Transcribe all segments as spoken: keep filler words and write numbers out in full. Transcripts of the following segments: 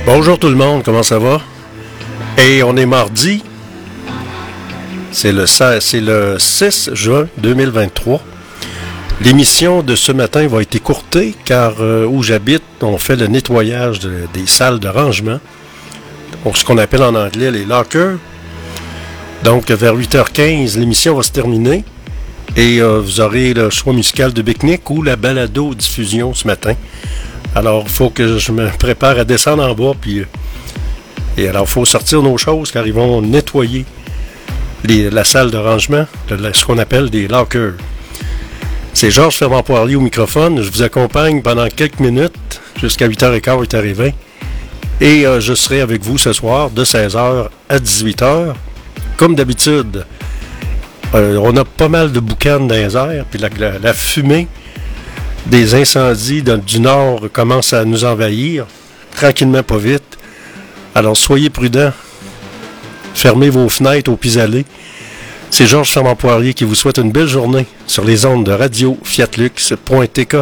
Bonjour tout le monde, comment ça va? Et on est mardi, c'est le, c'est le six juin deux mille vingt-trois. L'émission de ce matin va être écourtée car euh, où j'habite, on fait le nettoyage de, des salles de rangement, pour ce qu'on appelle en anglais les lockers. Donc vers huit heures quinze, l'émission va se terminer et euh, vous aurez le choix musical de Bicnic ou la balado-diffusion ce matin. Alors, il faut que je me prépare à descendre en bas. Puis, et alors, il faut sortir nos choses car ils vont nettoyer les, la salle de rangement, de, ce qu'on appelle des lockers. C'est Georges Fermant-Poirier au microphone. Je vous accompagne pendant quelques minutes jusqu'à huit heures quinze, huit heures vingt. Et euh, je serai avec vous ce soir de seize heures à dix-huit heures. Comme d'habitude, euh, on a pas mal de boucanes dans les airs. Puis la, la, la fumée des incendies dans, du Nord commencent à nous envahir, tranquillement, pas vite. Alors, soyez prudents. Fermez vos fenêtres au pis-aller. C'est Georges Fermant-Poirier qui vous souhaite une belle journée sur les ondes de radio fiat lux point t k.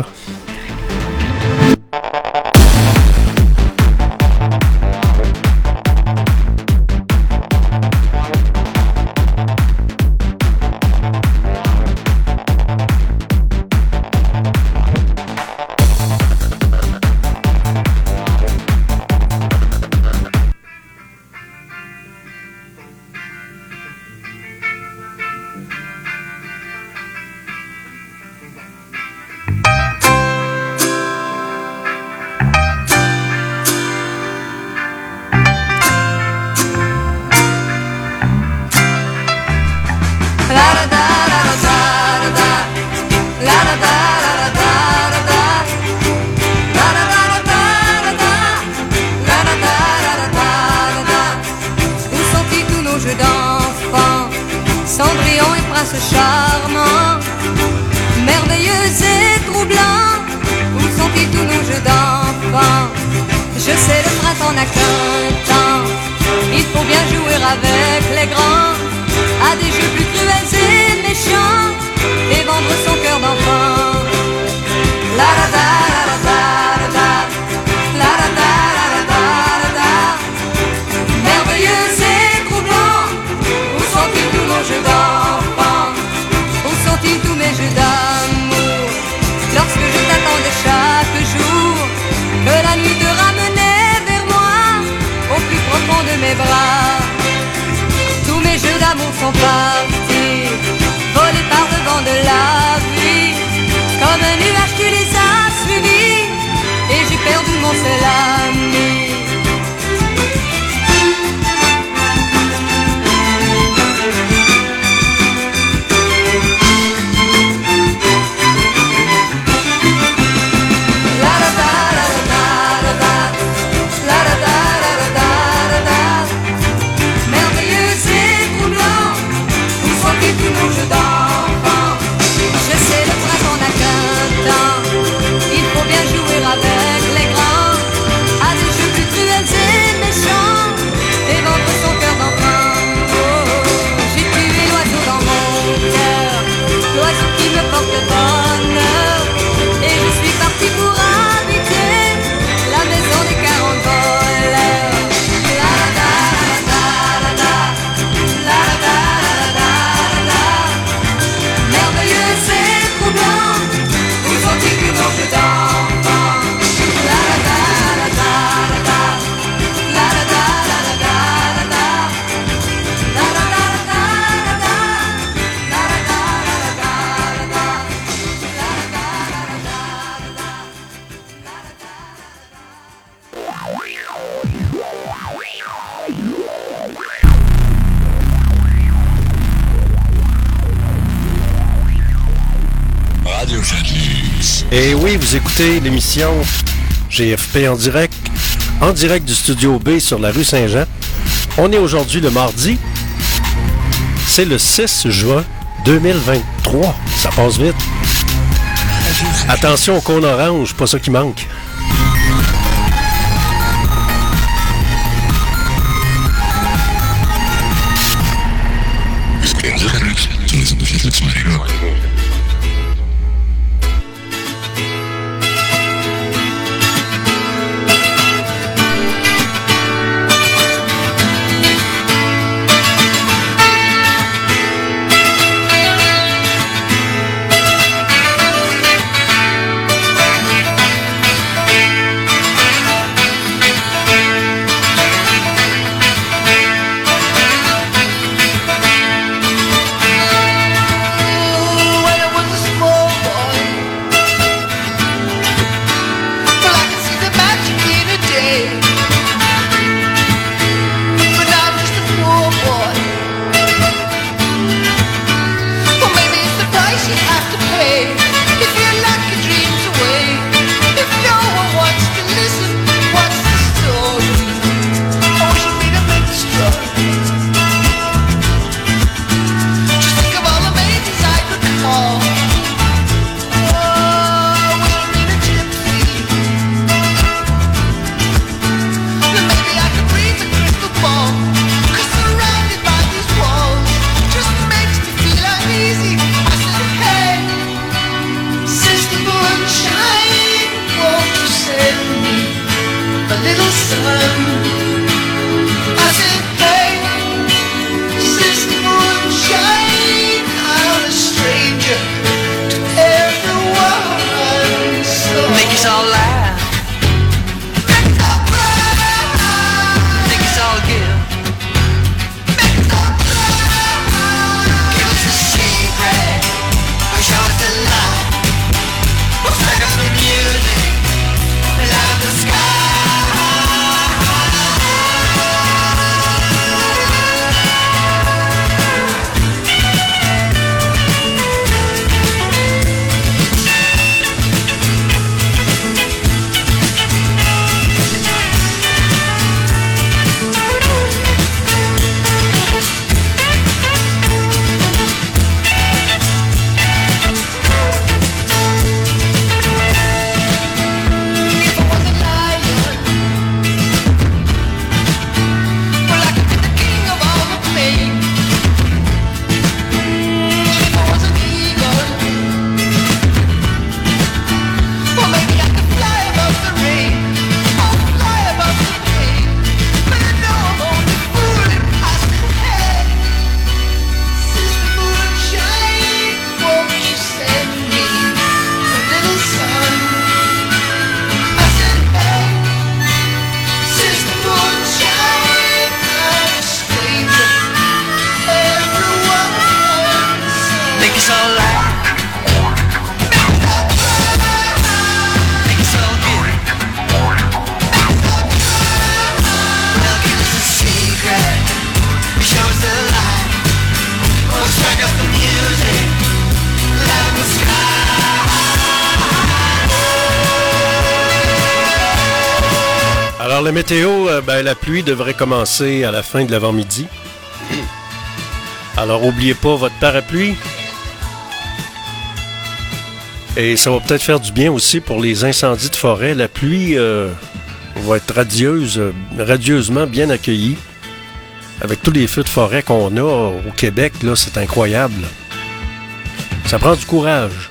Et oui, vous écoutez l'émission G F P en direct, en direct du Studio B sur la rue Saint-Jean. On est aujourd'hui le mardi, c'est le six juin deux mille vingt-trois. Ça passe vite. Attention au cône orange, pas ça qui manque. Alors, la météo, euh, ben, la pluie devrait commencer à la fin de l'avant-midi. Alors, n'oubliez pas votre parapluie. Et ça va peut-être faire du bien aussi pour les incendies de forêt. La pluie euh, va être radieuse, euh, radieusement bien accueillie. Avec tous les feux de forêt qu'on a au Québec, là, c'est incroyable. Ça prend du courage.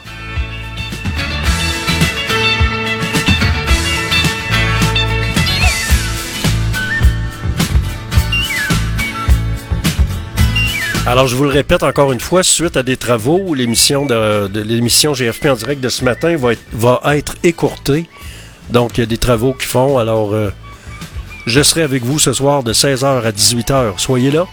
Alors, je vous le répète encore une fois, suite à des travaux, l'émission de, de l'émission G F P en direct de ce matin va être, va être écourtée. Donc, il y a des travaux qui font. Alors, euh, je serai avec vous ce soir de seize heures à dix-huit heures. Soyez là.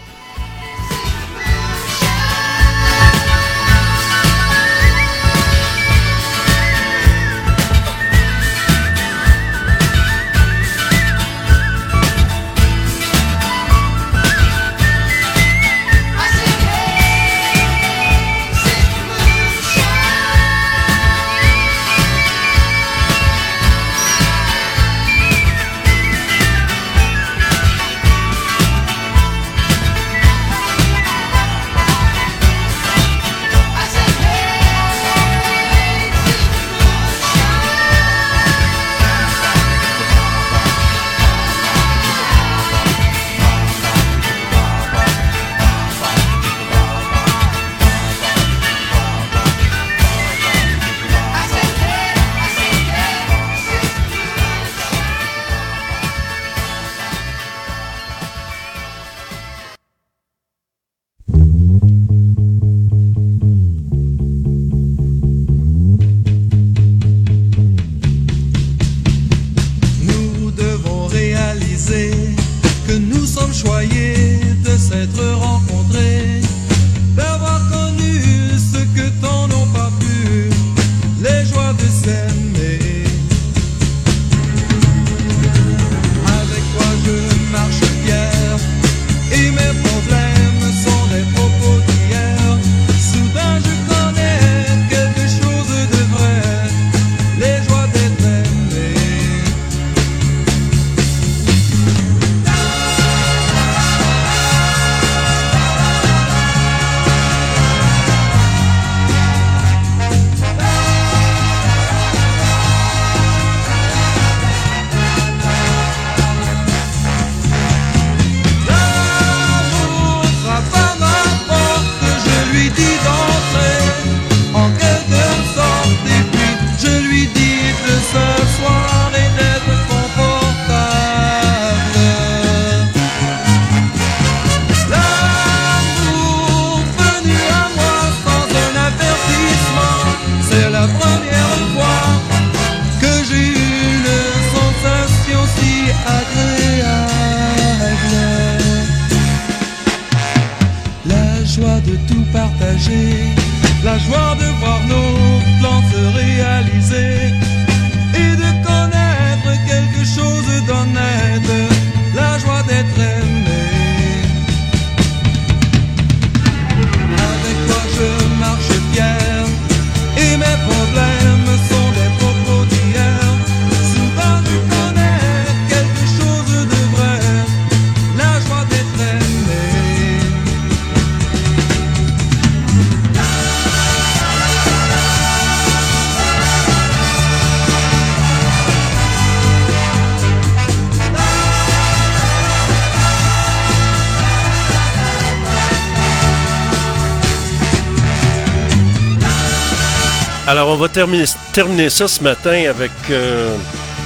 Alors, on va terminer, terminer ça ce matin avec, euh,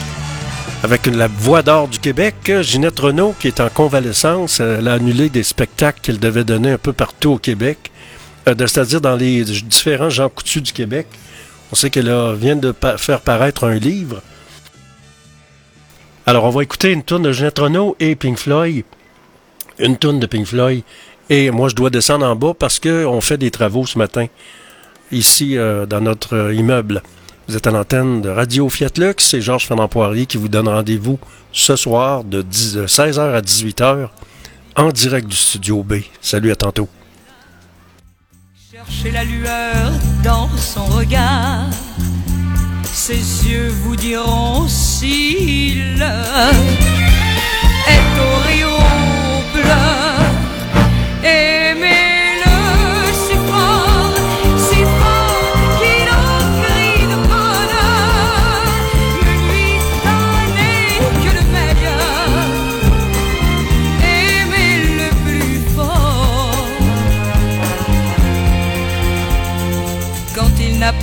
avec la Voix d'or du Québec. Ginette Renault, qui est en convalescence, elle a annulé des spectacles qu'elle devait donner un peu partout au Québec, euh, c'est-à-dire dans les différents Jean Coutu du Québec. On sait qu'elle a, vient de pa- faire paraître un livre. Alors, on va écouter une tourne de Ginette Renault et Pink Floyd. Une tourne de Pink Floyd. Et moi, je dois descendre en bas parce qu'on fait des travaux ce matin. Ici, euh, dans notre euh, immeuble. Vous êtes à l'antenne de Radio Fiat Lux. C'est Georges Fernand Poirier qui vous donne rendez-vous ce soir de, dix, de seize heures à dix-huit heures en direct du Studio B. Salut, à tantôt. Cherchez la lueur dans son regard. Ses yeux vous diront s'il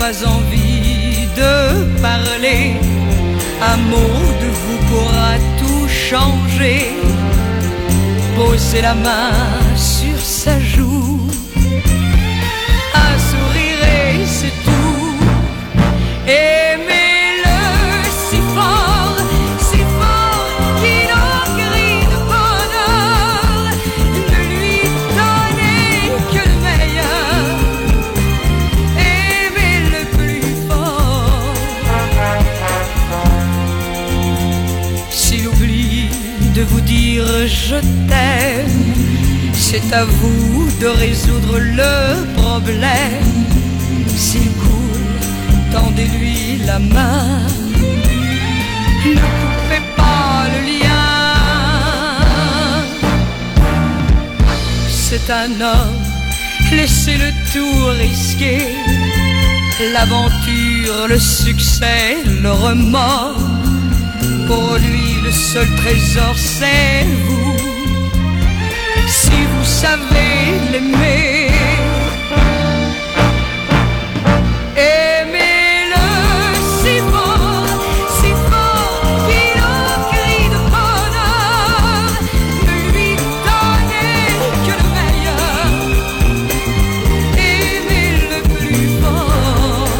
pas envie de parler. Un mot de vous pourra tout changer. Posez la main sur sa joue, un sourire et c'est tout. Aimez-le si fort, si fort qu'il en crie de bonheur. Ne lui donnez que le meilleur. Aimez-le plus fort. S'il oublie de vous dire je t'aime, c'est à vous de résoudre le problème. S'il coule, tendez-lui la main. Ne coupez pas le lien. C'est un homme, laissez-le tout risquer. L'aventure, le succès, le remords. Pour lui, le seul trésor, c'est vous. Si vous savez l'aimer, aimez-le si fort, si fort qu'il en crie de bonheur. Ne lui donnez que le meilleur. Aimez-le plus fort.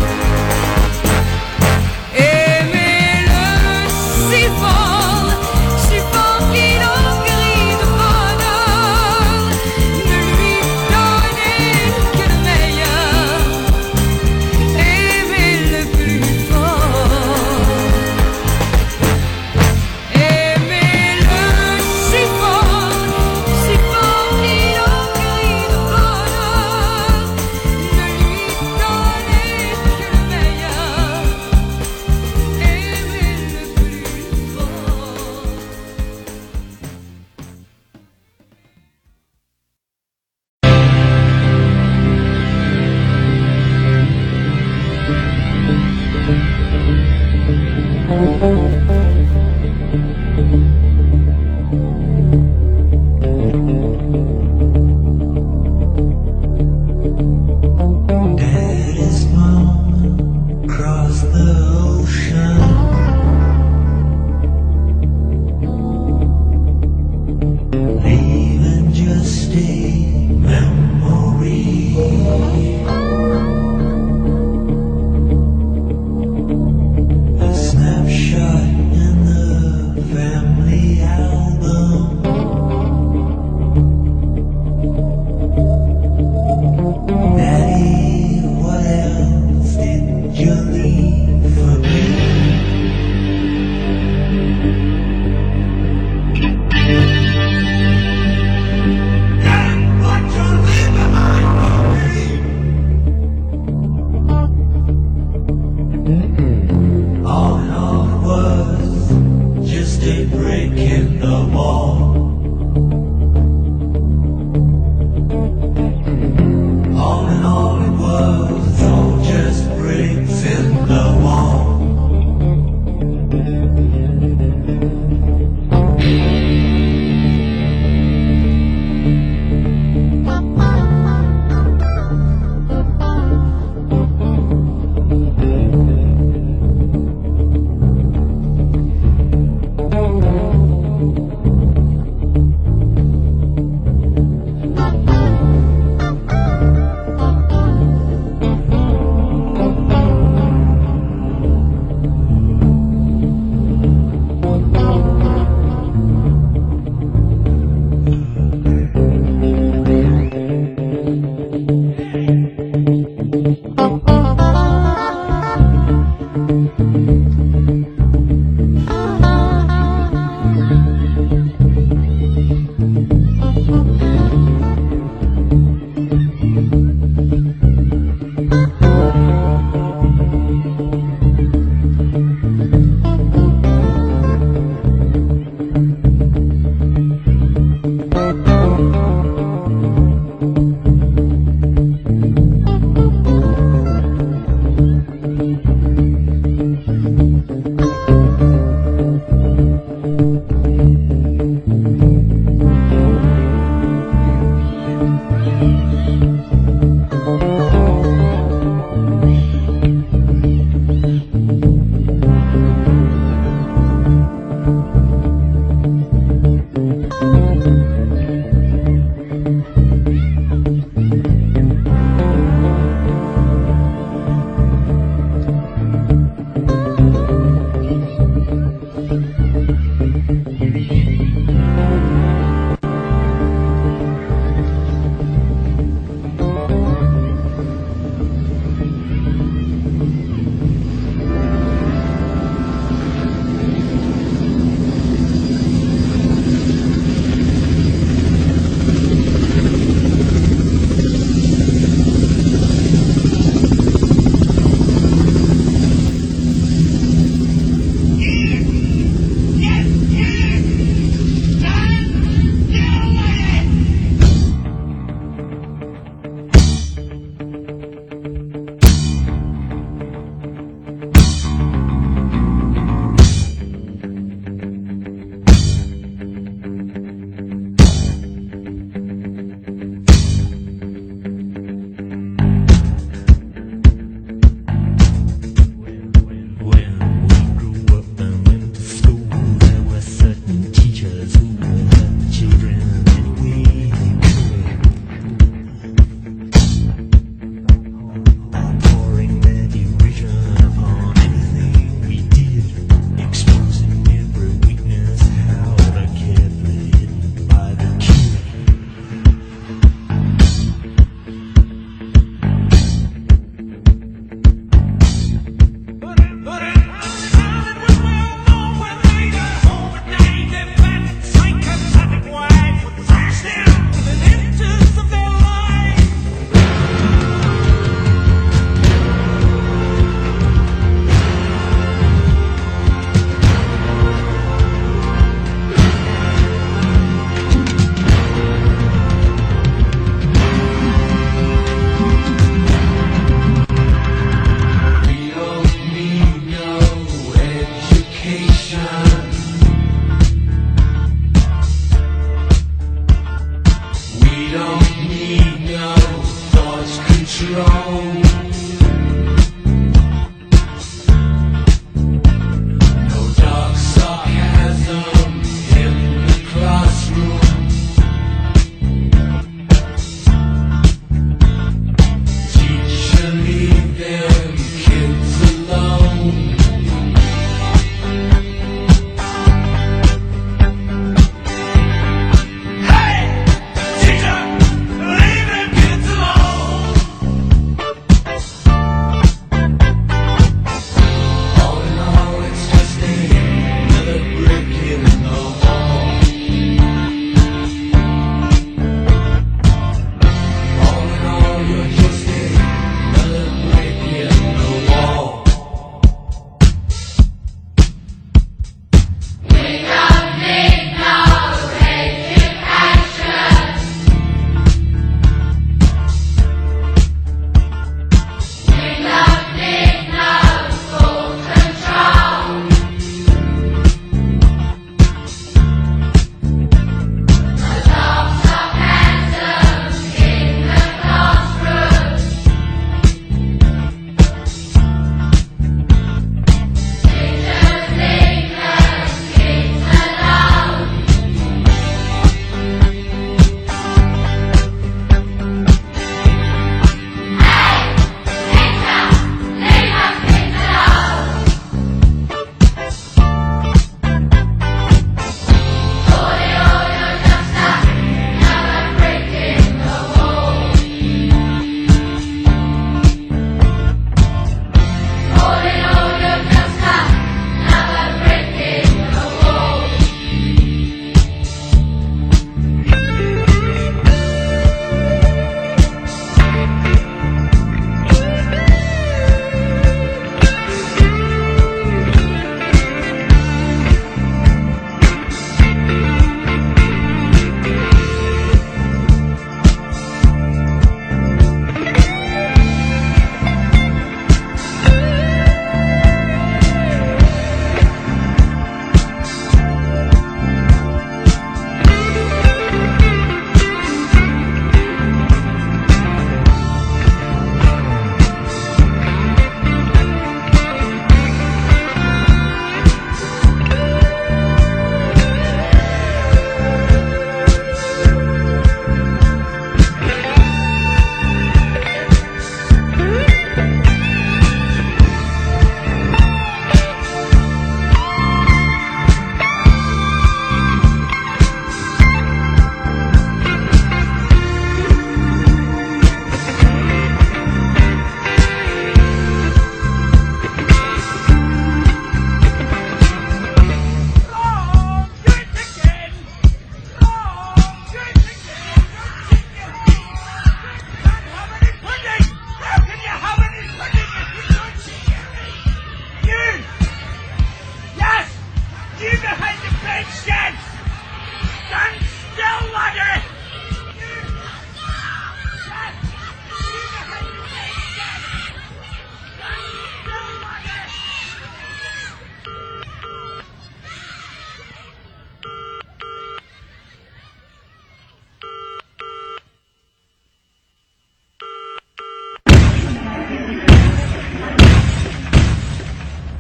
Aimez-le si fort, si fort qu'il en crie de bonheur. Ne lui donnez que le meilleur. Aimez-le plus fort. Aimez-le si fort, si fort qu'il en crie de bonheur. Ne lui donnez que le meilleur. Aimez-le plus fort. Daddy's mom crossed the ocean, leaving just a memory. A snapshot in the family album. Daddy, what else did you leave for me? Dad, what you leave behind for me? All in all, it was just a break in the wall. All in all, it was all just bricks in the wall.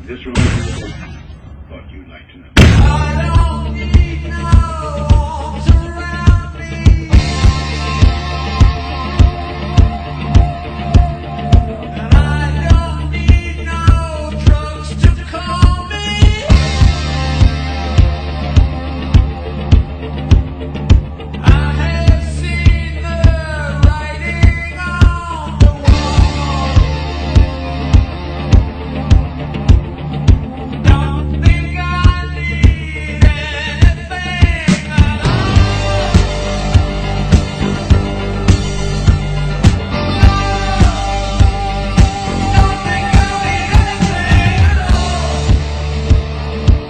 This release thought you'd like to know. I don't need no arms around me, and I don't need no drugs to calm me. I have seen the writing on the wall. Don't think I need anything at all. Don't think I need anything at all.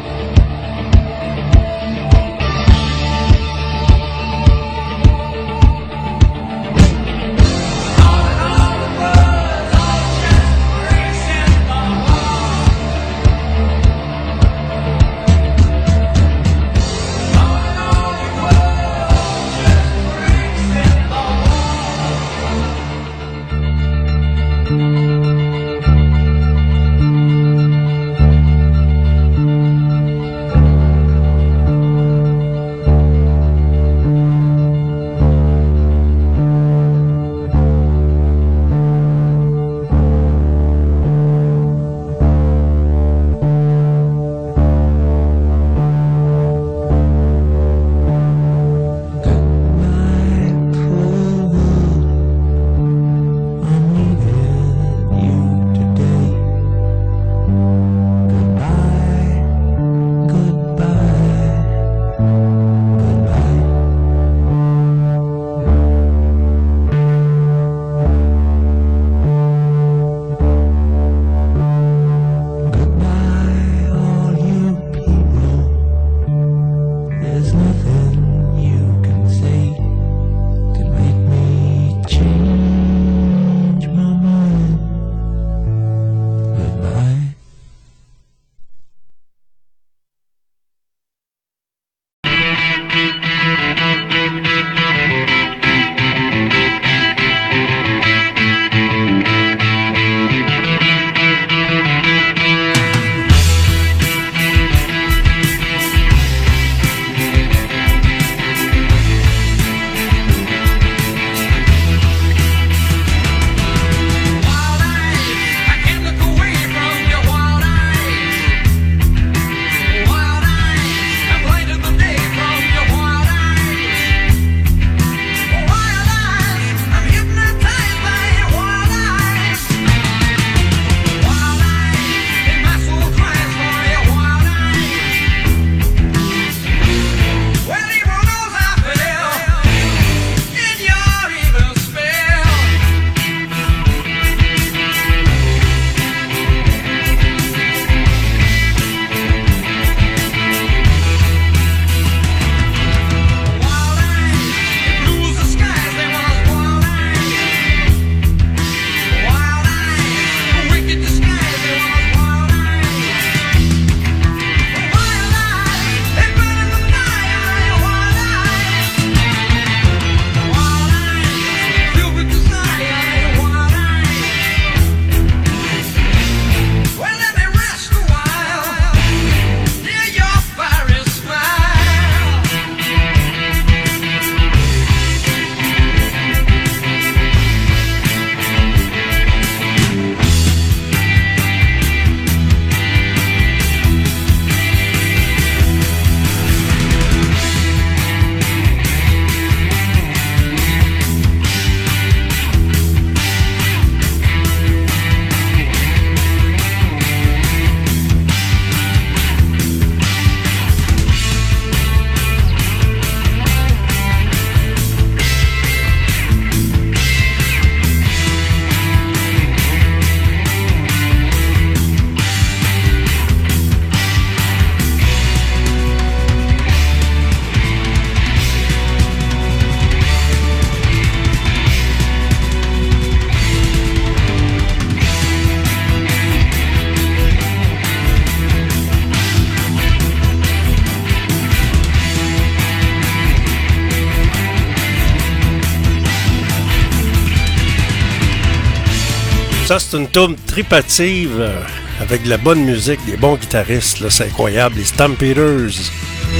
All in all, the words all just bricks in the wall. All in all, the words just bricks in the wall. Goodbye, cruel world. I'm leaving you today. Goodbye, goodbye, goodbye. Goodbye, all you people. There's nothing you can say can make me change my mind. Goodbye. Wild eyes, I can't look away from your wild eyes. Wild eyes, I'm blind in the day from your wild eyes. Wild eyes, I'm hypnotized by your wild eyes. Wild eyes, and my soul cries for your wild eyes. Well, evil knows I fell in your evil spell. Wild eyes, it blues the skies, they was wild eyes. Wild eyes, wicked disguise, they was wild eyes. Wild eyes, they burn in the night, wild eyes. Wild eyes, filled with desire, wild eyes. Well, let me rest a while near your fiery smile. Ça, c'est une tourne tripative. avec de la bonne musique, des bons guitaristes, là, c'est incroyable, les Stampeders.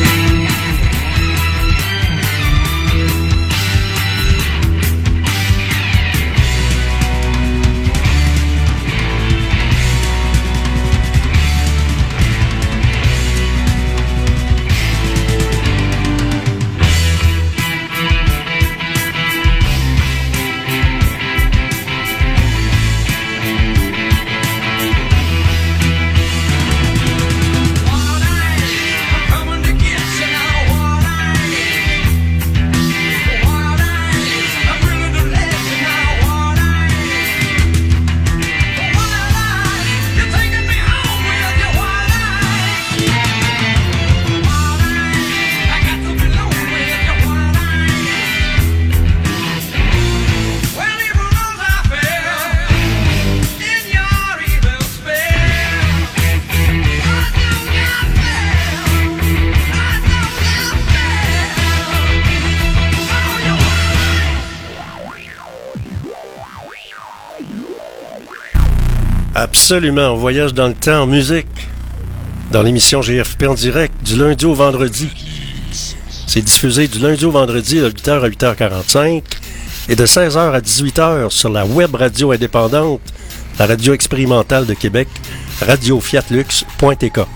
Coming to get you now, wild eyes. Wild eyes, I'm bringing to let you now, wild eyes. Wild eyes, you're taking me home with your wild eyes. Wild eyes, I got to be alone with your wild eyes. Well, evil knows I fell in your evil spell. I know I fell. I know I fell. Oh, your Absolument, on voyage dans le temps en musique. Dans l'émission G F P en direct, du lundi au vendredi. C'est diffusé du lundi au vendredi de huit heures à huit heures quarante-cinq et de seize heures à dix-huit heures sur la web radio indépendante, la radio expérimentale de Québec, radio fiat lux point t k.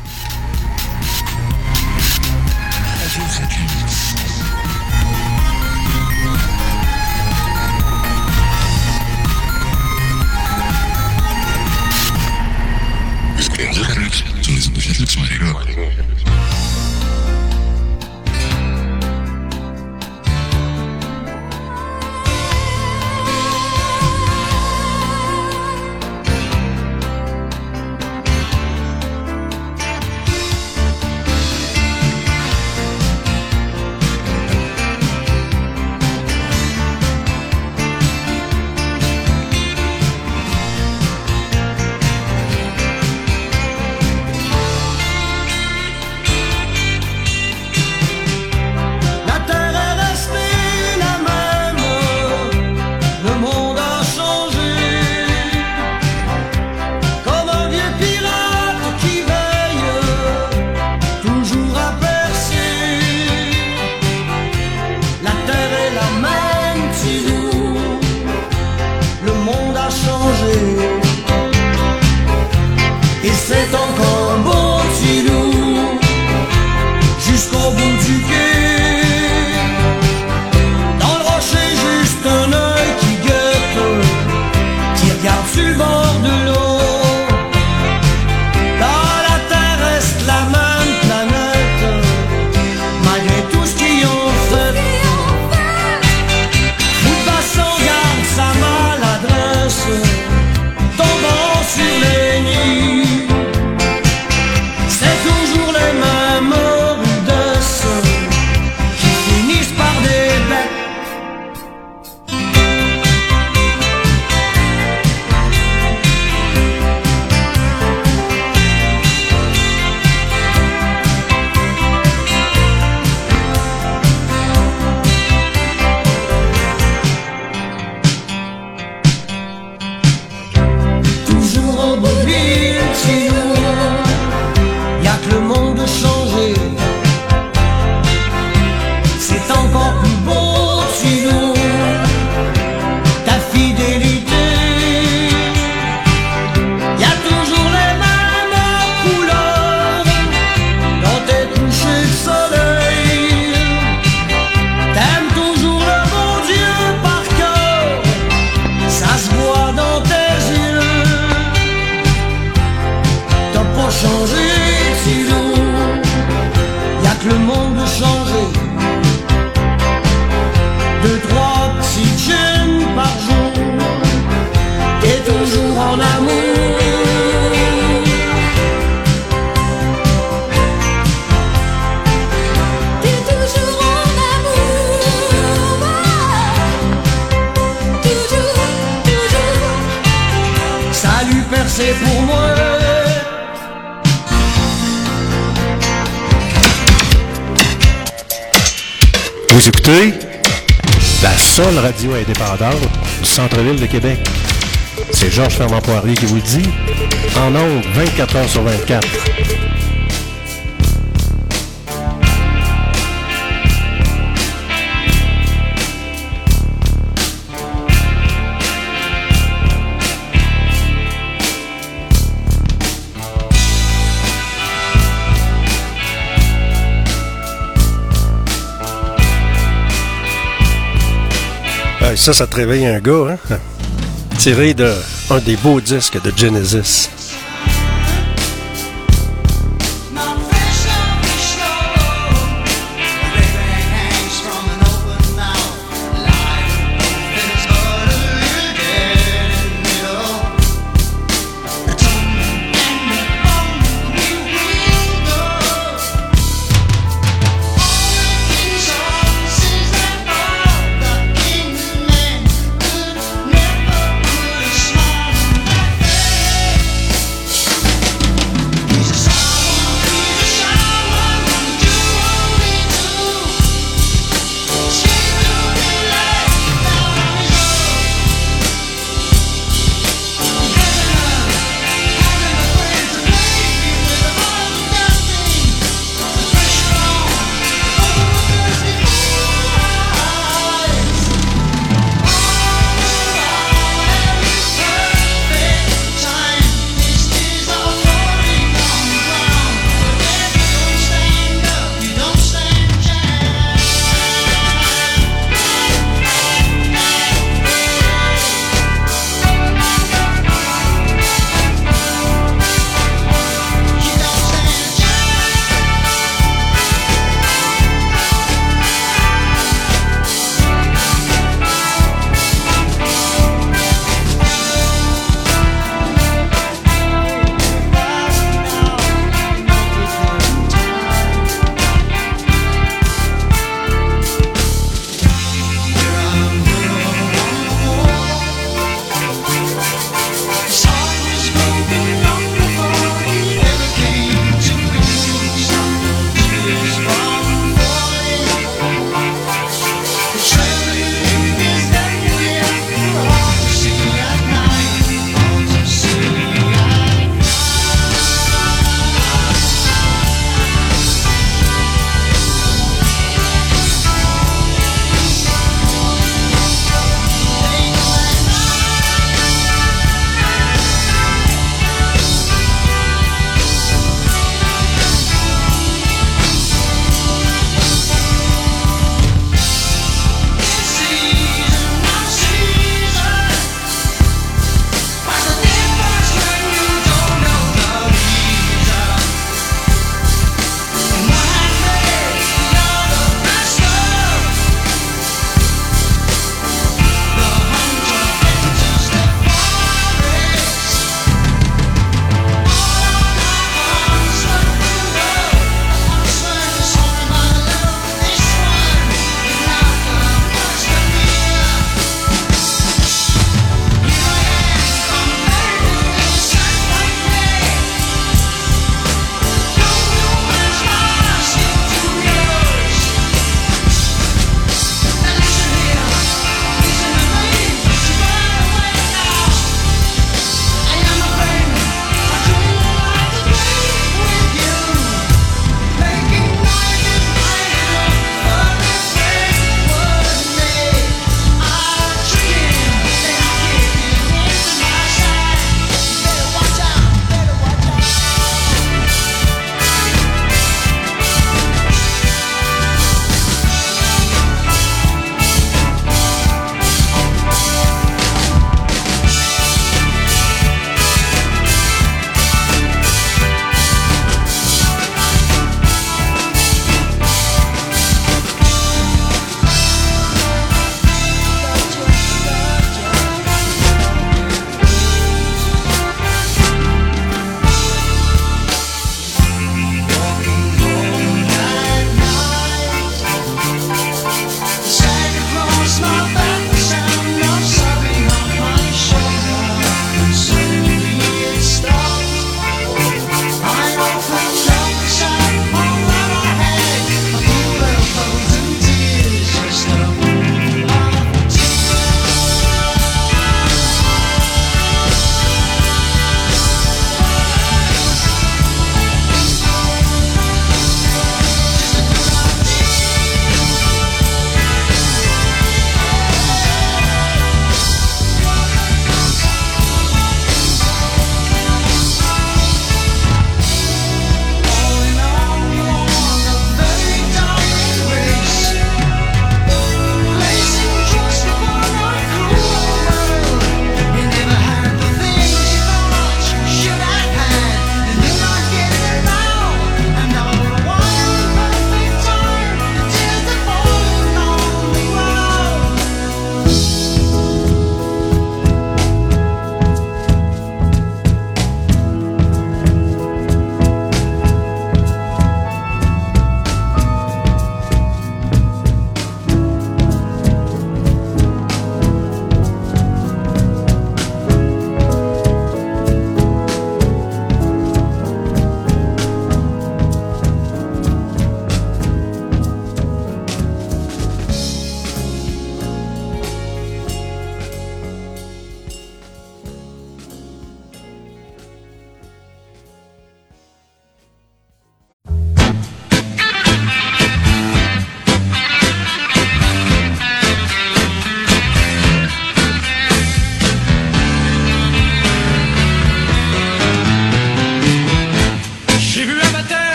La terre est restée la même, le monde a changé. Comme un vieux pirate qui veille, toujours à percer. La terre est la même, Tilou, le monde a changé. Et c'est encore beau, Tilou, jusqu'au bout du quai. Dans le rocher, juste un œil qui guette, qui regarde sur le bord de l'eau. Là, la terre reste la même planète, malgré tout ce qu'ils ont fait. Moupassant garde sa maladresse, tombant sur les nids. C'est toujours les mêmes rudesses qui finissent par des bêtes. Toujours en Bobine, Tilou, y'a que le monde changé. C'est encore plus beau, Tilou, ta fidélité. Y'a toujours les mêmes couleurs dans tes couchers de soleil. T'aimes toujours le bon Dieu par cœur, ça se voit dans tes yeux. T'as pas changé, Tilou, y'a que le monde changé. Deux, trois petites gênes par jour, t'es toujours en amour. T'es toujours en amour, toujours, toujours. Salut père, c'est pour moi. Vous écoutez la seule radio indépendante du centre-ville de Québec. C'est Georges Fernand Poirier qui vous le dit. En ondes, vingt-quatre heures sur vingt-quatre. Ah, ça, ça te réveille un gars, hein? Tiré de un des beaux disques de Genesis. Not fresh off the shore, everything hangs from an open mouth. Life is but a little middle. The tongue and the bone we will go. All the king's horses that fall, the king's men could never put a smile on my face.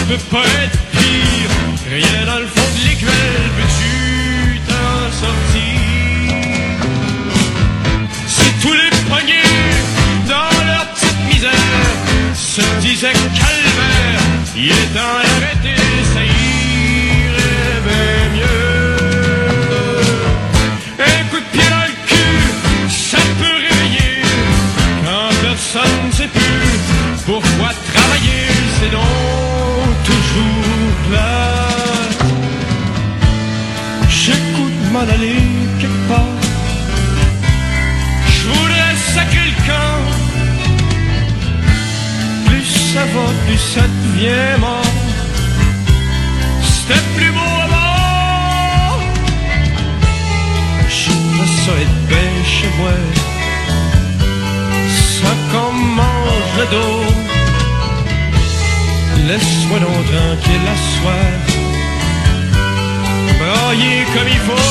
peut pas être pire. Rien dans le fond de l'écuelle, peux-tu t'en sortir? Si tous les poignets dans leur petite misère se disaient calvaire, il est temps d'arrêter, ça irait bien mieux. Un coup de pied dans le cul, ça peut réveiller quand personne ne sait plus pourquoi travailler, c'est donc toujours plat. J'écoute m'en aller quelque part, je voudrais sacrer le camp. Plus ça va, plus ça devient mort. C'était plus beau avant. J'aimerais ça être bien chez moi, ça qu'on mange le dos. Laisse-moi donc tranquille la soir, brailler comme il faut.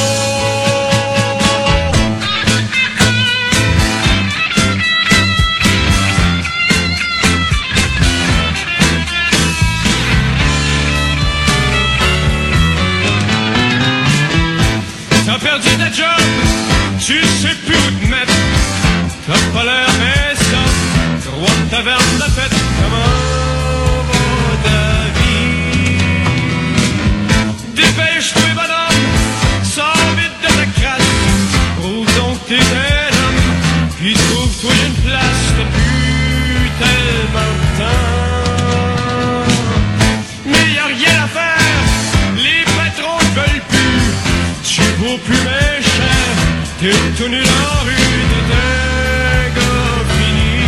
T'as perdu ta job, tu sais plus où te mettre. T'as pas l'air mais ça, trois tavernes de fête. Comment va ta vie? Dépêche-toi bonhomme, sors vite de ta crasse. Prouve donc t'es un homme, puis trouve-toi une place. T'as plus tellement de temps, mais y'a rien à faire, les patrons ne veulent plus. Tu vaux plus méchant, t'es tout nu dans la rue, t'es un gars fini.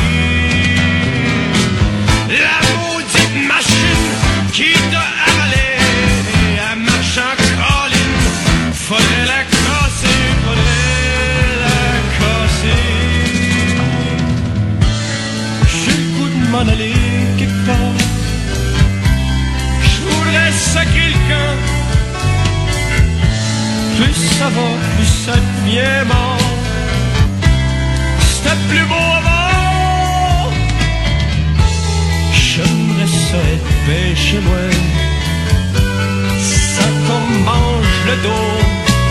La maudite machine qui t'a avalé, elle marche en colline, faudrait la casser, faudrait la casser. J'ai le goût de m'en aller quelque part, j'voudrais sacrer le camp. Plus ça va, plus ça devient mort. C'était plus beau avant. J'aimerais ça être bien chez moi, ça qu'on mange le dos.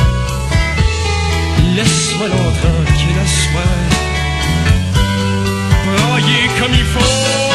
Laisse-moi donc tranquille à soir, brailler comme il faut.